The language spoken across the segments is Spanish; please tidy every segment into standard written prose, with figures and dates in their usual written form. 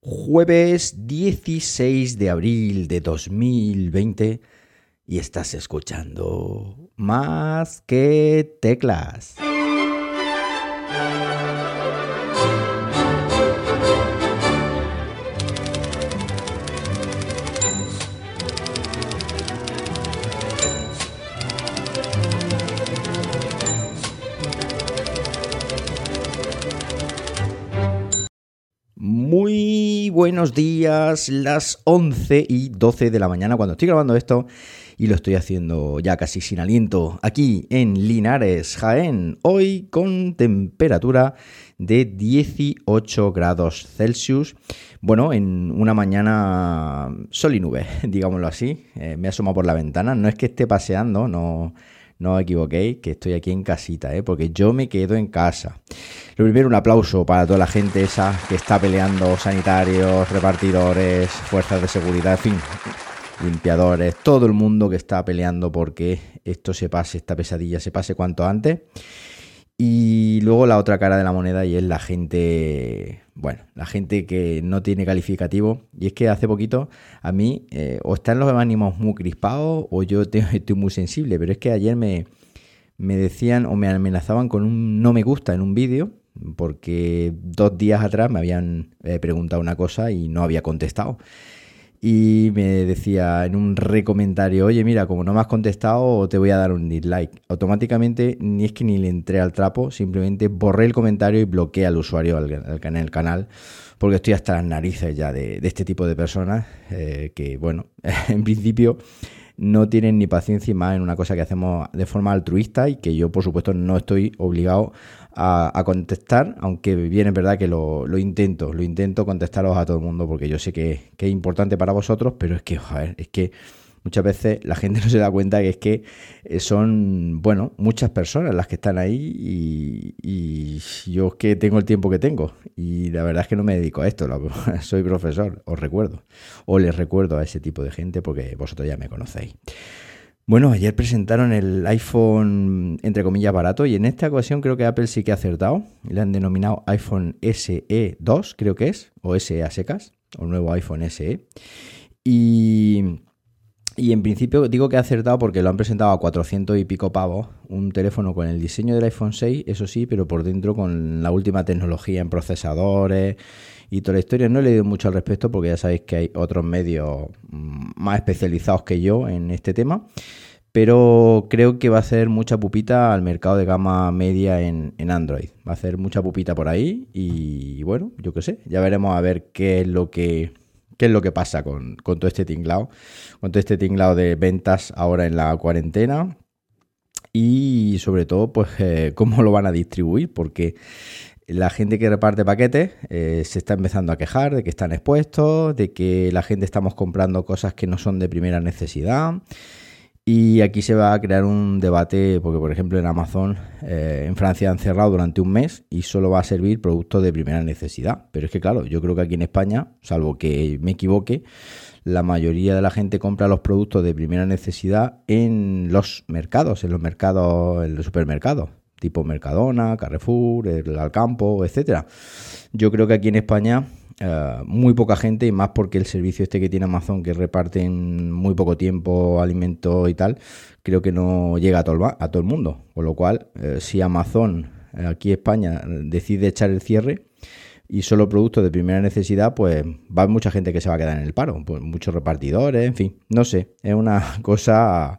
Jueves 16 de abril de 2020 y estás escuchando Más que Teclas. Muy buenos días, las 11:12 de la mañana cuando estoy grabando esto y lo estoy haciendo ya casi sin aliento aquí en Linares, Jaén, hoy con temperatura de 18 grados Celsius. Bueno, en una mañana sol y nube, digámoslo así. Me asomo por la ventana, no es que esté paseando, no os equivoquéis, que estoy aquí en casita, porque yo me quedo en casa. Lo primero, un aplauso para toda la gente esa que está peleando, sanitarios, repartidores, fuerzas de seguridad, en fin, limpiadores, todo el mundo que está peleando porque esto se pase, esta pesadilla se pase cuanto antes. Y luego la otra cara de la moneda y es la gente, la gente que no tiene calificativo. Y es que hace poquito a mí o están los ánimos muy crispados o yo estoy muy sensible. Pero es que ayer me decían o me amenazaban con un no me gusta en un vídeo porque 2 días atrás me habían preguntado una cosa y no había contestado. Y me decía en un recomentario, oye, mira, como no me has contestado, te voy a dar un dislike. Automáticamente, ni es que ni le entré al trapo, simplemente borré el comentario y bloqueé al usuario al canal, porque estoy hasta las narices ya de este tipo de personas que, en principio no tienen ni paciencia y más en una cosa que hacemos de forma altruista y que yo, por supuesto, no estoy obligado a contestar, aunque bien es verdad que lo intento contestaros a todo el mundo porque yo sé que es importante para vosotros, pero es que muchas veces la gente no se da cuenta que es que son, muchas personas las que están ahí y yo es que tengo el tiempo que tengo y la verdad es que no me dedico a esto, soy profesor, les recuerdo a ese tipo de gente porque vosotros ya me conocéis. Bueno, ayer presentaron el iPhone, entre comillas, barato y en esta ocasión creo que Apple sí que ha acertado. Le han denominado iPhone SE 2, creo que es, o SE a secas, o nuevo iPhone SE. Y en principio digo que ha acertado porque lo han presentado a 400 y pico pavos, un teléfono con el diseño del iPhone 6, eso sí, pero por dentro con la última tecnología en procesadores y toda la historia. No he leído mucho al respecto porque ya sabéis que hay otros medios más especializados que yo en este tema, pero creo que va a hacer mucha pupita al mercado de gama media en Android. Va a hacer mucha pupita por ahí y bueno, yo qué sé, ya veremos a ver qué es lo que pasa con todo este tinglao, de ventas ahora en la cuarentena y sobre todo pues cómo lo van a distribuir, porque la gente que reparte paquetes se está empezando a quejar de que están expuestos, de que la gente estamos comprando cosas que no son de primera necesidad. Y aquí se va a crear un debate porque, por ejemplo, en Amazon, en Francia han cerrado durante un mes y solo va a servir productos de primera necesidad. Pero es que, claro, yo creo que aquí en España, salvo que me equivoque, la mayoría de la gente compra los productos de primera necesidad en los mercados, en los supermercados, tipo Mercadona, Carrefour, el Alcampo, etcétera. Yo creo que aquí en España muy poca gente, y más porque el servicio este que tiene Amazon, que reparte en muy poco tiempo alimentos y tal, creo que no llega a todo el mundo. Con lo cual, si Amazon aquí en España decide echar el cierre y solo productos de primera necesidad, pues va a haber mucha gente que se va a quedar en el paro, pues muchos repartidores, en fin, no sé, es una cosa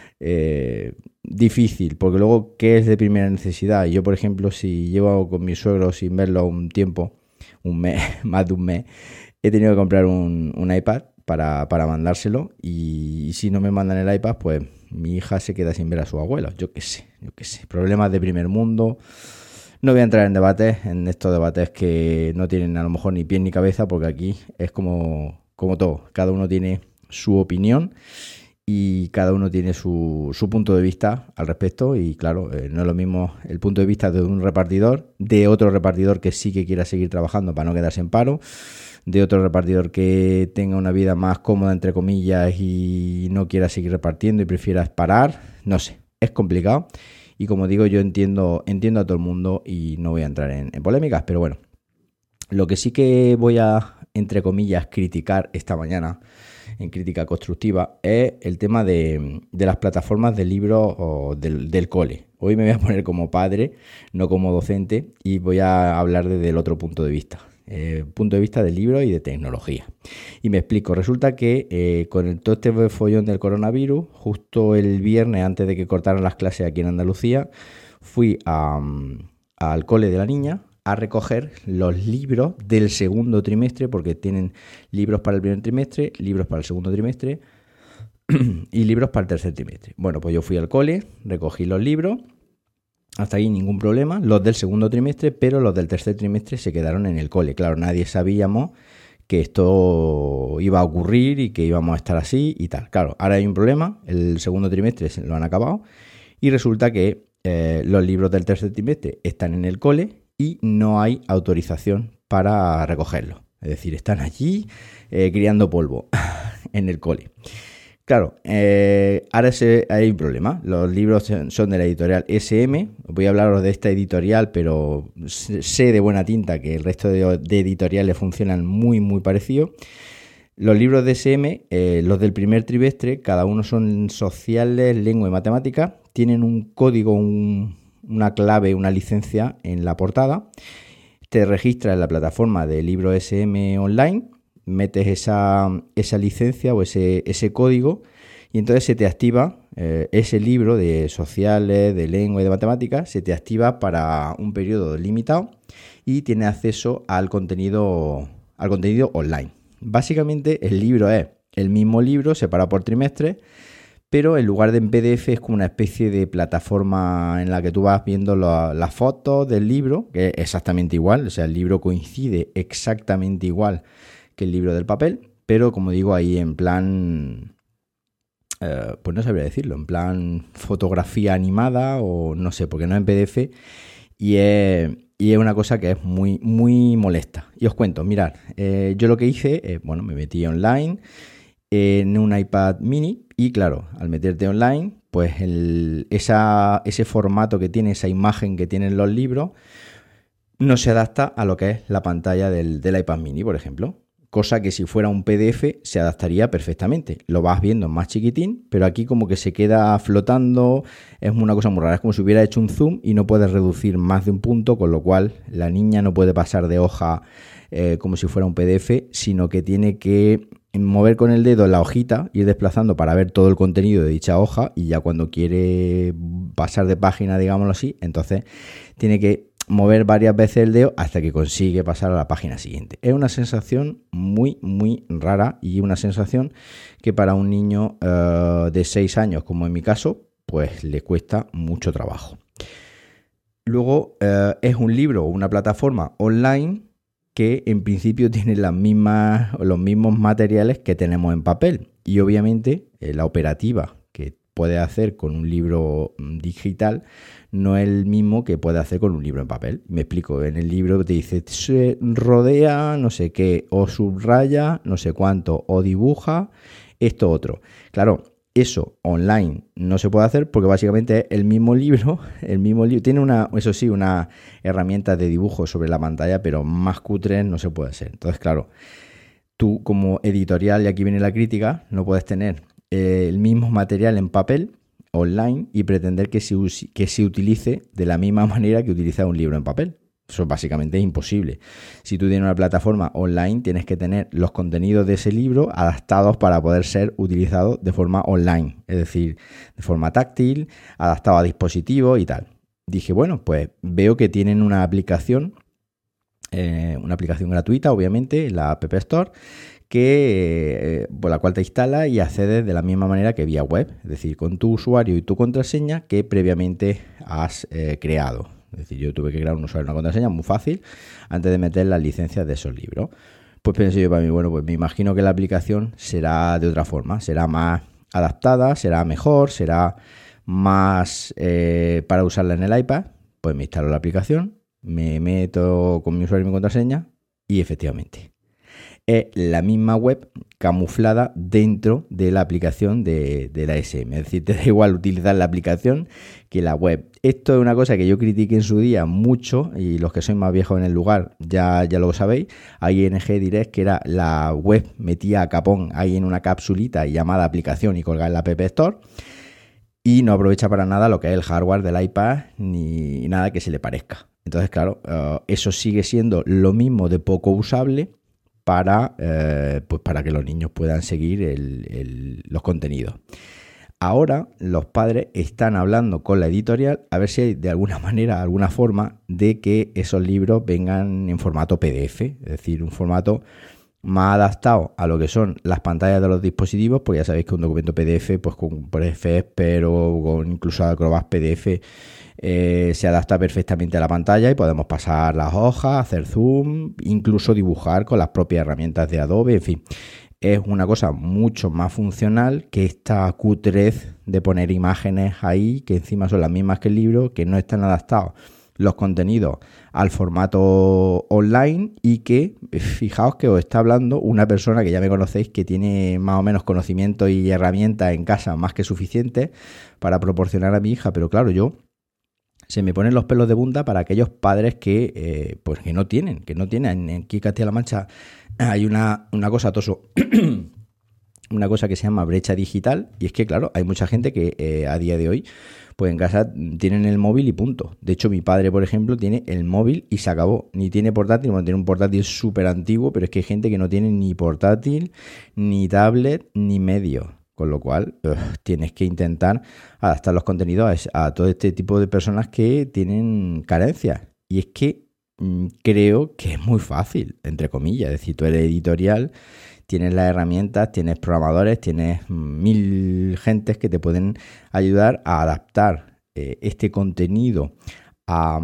difícil, porque luego, ¿qué es de primera necesidad? Yo, por ejemplo, si llevo con mi suegro sin verlo un tiempo, un mes, más de un mes, he tenido que comprar un iPad para mandárselo y si no me mandan el iPad, pues mi hija se queda sin ver a su abuelo. Yo qué sé, problemas de primer mundo. No voy a entrar en estos debates que no tienen a lo mejor ni pie ni cabeza, porque aquí es como todo, cada uno tiene su opinión y cada uno tiene su punto de vista al respecto y claro, no es lo mismo el punto de vista de un repartidor, de otro repartidor que sí que quiera seguir trabajando para no quedarse en paro, de otro repartidor que tenga una vida más cómoda, entre comillas, y no quiera seguir repartiendo y prefiera parar. No sé, es complicado y como digo, yo entiendo a todo el mundo y no voy a entrar en polémicas, pero bueno, lo que sí que voy a entre comillas, criticar esta mañana en Crítica Constructiva es el tema de las plataformas de libros o del cole. Hoy me voy a poner como padre, no como docente, y voy a hablar desde el otro punto de vista. Punto de vista de libros y de tecnología. Y me explico, resulta que con todo este follón del coronavirus, justo el viernes antes de que cortaran las clases aquí en Andalucía, fui al cole de la niña a recoger los libros del segundo trimestre, porque tienen libros para el primer trimestre, libros para el segundo trimestre y libros para el tercer trimestre. Bueno, pues yo fui al cole, recogí los libros, hasta ahí ningún problema, los del segundo trimestre, pero los del tercer trimestre se quedaron en el cole. Claro, nadie sabíamos que esto iba a ocurrir y que íbamos a estar así y tal. Claro, ahora hay un problema, el segundo trimestre se lo han acabado y resulta que los libros del tercer trimestre están en el cole y no hay autorización para recogerlos. Es decir, están allí criando polvo en el cole. Claro, ahora hay un problema. Los libros son de la editorial SM. Voy a hablaros de esta editorial, pero sé de buena tinta que el resto de editoriales funcionan muy, muy parecido. Los libros de SM, los del primer trimestre, cada uno son sociales, lengua y matemáticas. Tienen un código, una clave, una licencia en la portada. Te registras en la plataforma de Libro SM Online, metes esa licencia o ese código y entonces se te activa ese libro de sociales, de lengua y de matemáticas, se te activa para un periodo limitado y tienes acceso al contenido online. Básicamente el libro es el mismo libro separado por trimestre, pero en lugar de en PDF es como una especie de plataforma en la que tú vas viendo las fotos del libro, que es exactamente igual, o sea, el libro coincide exactamente igual que el libro del papel, pero como digo ahí en plan, pues no sabría decirlo, en plan fotografía animada o no sé, porque no es en PDF y es una cosa que es muy, muy molesta. Y os cuento, mirad, yo lo que hice, me metí online en un iPad mini y claro, al meterte online, pues ese formato que tiene, esa imagen que tienen los libros, no se adapta a lo que es la pantalla del iPad mini, por ejemplo. Cosa que si fuera un PDF se adaptaría perfectamente. Lo vas viendo más chiquitín, pero aquí como que se queda flotando, es una cosa muy rara. Es como si hubiera hecho un zoom y no puedes reducir más de un punto, con lo cual la niña no puede pasar de hoja como si fuera un PDF, sino que tiene que mover con el dedo la hojita, ir desplazando para ver todo el contenido de dicha hoja y ya cuando quiere pasar de página, digámoslo así, entonces tiene que mover varias veces el dedo hasta que consigue pasar a la página siguiente. Es una sensación muy, muy rara y una sensación que para un niño de 6 años, como en mi caso, pues le cuesta mucho trabajo. Luego es un libro o una plataforma online que en principio tiene los mismos materiales que tenemos en papel y obviamente la operativa que puede hacer con un libro digital no es el mismo que puede hacer con un libro en papel. Me explico, en el libro te dice se rodea no sé qué, o subraya no sé cuánto, o dibuja esto otro. Claro, eso online no se puede hacer porque básicamente es el mismo libro. Tiene una herramienta de dibujo sobre la pantalla, pero más cutre no se puede hacer. Entonces, claro, tú como editorial, y aquí viene la crítica, no puedes tener el mismo material en papel online y pretender que se utilice de la misma manera que utiliza un libro en papel. Eso básicamente es imposible. Si tú tienes una plataforma online, tienes que tener los contenidos de ese libro adaptados para poder ser utilizados de forma online, es decir, de forma táctil, adaptado a dispositivos y tal. Dije, bueno, pues veo que tienen una aplicación gratuita, obviamente, la App Store, por la cual te instalas y accedes de la misma manera que vía web, es decir, con tu usuario y tu contraseña que previamente has creado. Es decir, yo tuve que crear un usuario y una contraseña muy fácil antes de meter las licencias de esos libros. Pues pensé yo para mí, bueno, pues me imagino que la aplicación será de otra forma, será más adaptada, será mejor, será más para usarla en el iPad. Pues me instalo la aplicación, me meto con mi usuario y mi contraseña y efectivamente es la misma web camuflada dentro de la aplicación de la SM. Es decir, te da igual utilizar la aplicación que la web. Esto es una cosa que yo critiqué en su día mucho, y los que sois más viejos en el lugar ya lo sabéis. A ING Direct, que era la web metía a capón ahí en una capsulita llamada aplicación y colgada en la App Store, y no aprovecha para nada lo que es el hardware del iPad ni nada que se le parezca. Entonces, claro, eso sigue siendo lo mismo de poco usable para que los niños puedan seguir los contenidos. Ahora los padres están hablando con la editorial a ver si hay de alguna manera, alguna forma de que esos libros vengan en formato PDF, es decir, un formato más adaptado a lo que son las pantallas de los dispositivos, porque ya sabéis que un documento PDF, pues con PDF, pero con incluso Acrobat PDF, se adapta perfectamente a la pantalla y podemos pasar las hojas, hacer zoom, incluso dibujar con las propias herramientas de Adobe, en fin. Es una cosa mucho más funcional que esta cutrez de poner imágenes ahí, que encima son las mismas que el libro, que no están adaptados los contenidos al formato online, y que, fijaos que os está hablando una persona que ya me conocéis, que tiene más o menos conocimiento y herramientas en casa más que suficientes para proporcionar a mi hija, pero claro, se me ponen los pelos de punta para aquellos padres que no tienen. Aquí en Castilla-La Mancha hay una cosa, una cosa que se llama brecha digital, y es que, claro, hay mucha gente que a día de hoy, pues en casa tienen el móvil y punto. De hecho, mi padre, por ejemplo, tiene el móvil y se acabó. Ni tiene portátil, bueno, tiene un portátil súper antiguo, pero es que hay gente que no tiene ni portátil, ni tablet, ni medio. Con lo cual, tienes que intentar adaptar los contenidos a todo este tipo de personas que tienen carencias. Y es que creo que es muy fácil, entre comillas. Es decir, tú eres editorial, tienes las herramientas, tienes programadores, tienes 1000 gentes que te pueden ayudar a adaptar este contenido a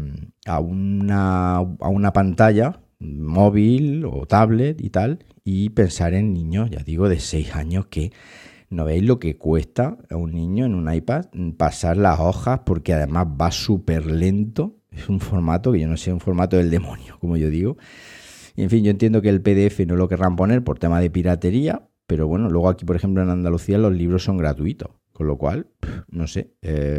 una pantalla móvil o tablet y tal, y pensar en niños, ya digo, de 6 años, que no veis lo que cuesta a un niño en un iPad pasar las hojas, porque además va súper lento. Es un formato que yo no sé, un formato del demonio, como yo digo. Y en fin, yo entiendo que el PDF no lo querrán poner por tema de piratería, pero bueno, luego aquí, por ejemplo, en Andalucía los libros son gratuitos, con lo cual, no sé,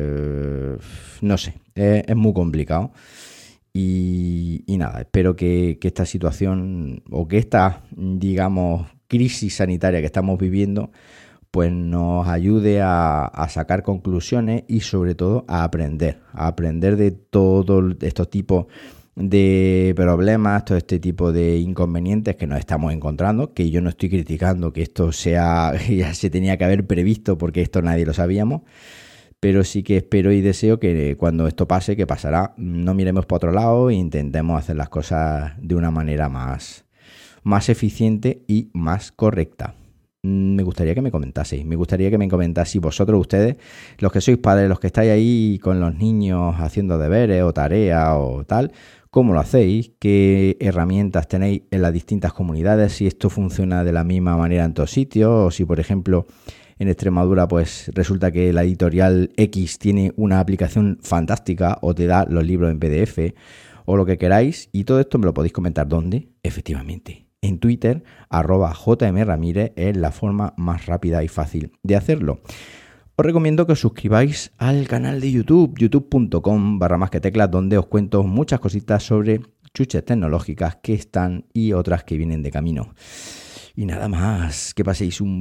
es muy complicado. Y nada, espero que esta situación, o que esta, digamos, crisis sanitaria que estamos viviendo, pues nos ayude a sacar conclusiones y sobre todo a aprender de todos estos tipos de problemas, todo este tipo de inconvenientes que nos estamos encontrando, que yo no estoy criticando que esto sea, ya se tenía que haber previsto, porque esto nadie lo sabíamos, pero sí que espero y deseo que cuando esto pase, que pasará, no miremos para otro lado e intentemos hacer las cosas de una manera más eficiente y más correcta. Me gustaría que me comentaseis, vosotros, ustedes, los que sois padres, los que estáis ahí con los niños haciendo deberes o tareas o tal, cómo lo hacéis, qué herramientas tenéis en las distintas comunidades, si esto funciona de la misma manera en todos sitios, o si, por ejemplo, en Extremadura, pues resulta que la editorial X tiene una aplicación fantástica o te da los libros en PDF o lo que queráis, y todo esto me lo podéis comentar. ¿Dónde? Efectivamente, en Twitter, @jmramírez es la forma más rápida y fácil de hacerlo. Os recomiendo que os suscribáis al canal de YouTube, youtube.com/másqueteclas, donde os cuento muchas cositas sobre chuches tecnológicas que están y otras que vienen de camino. Y nada más, que paséis un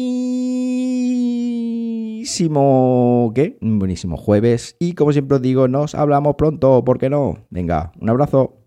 buenísimo jueves, y como siempre os digo, nos hablamos pronto, ¿por qué no? Venga, un abrazo.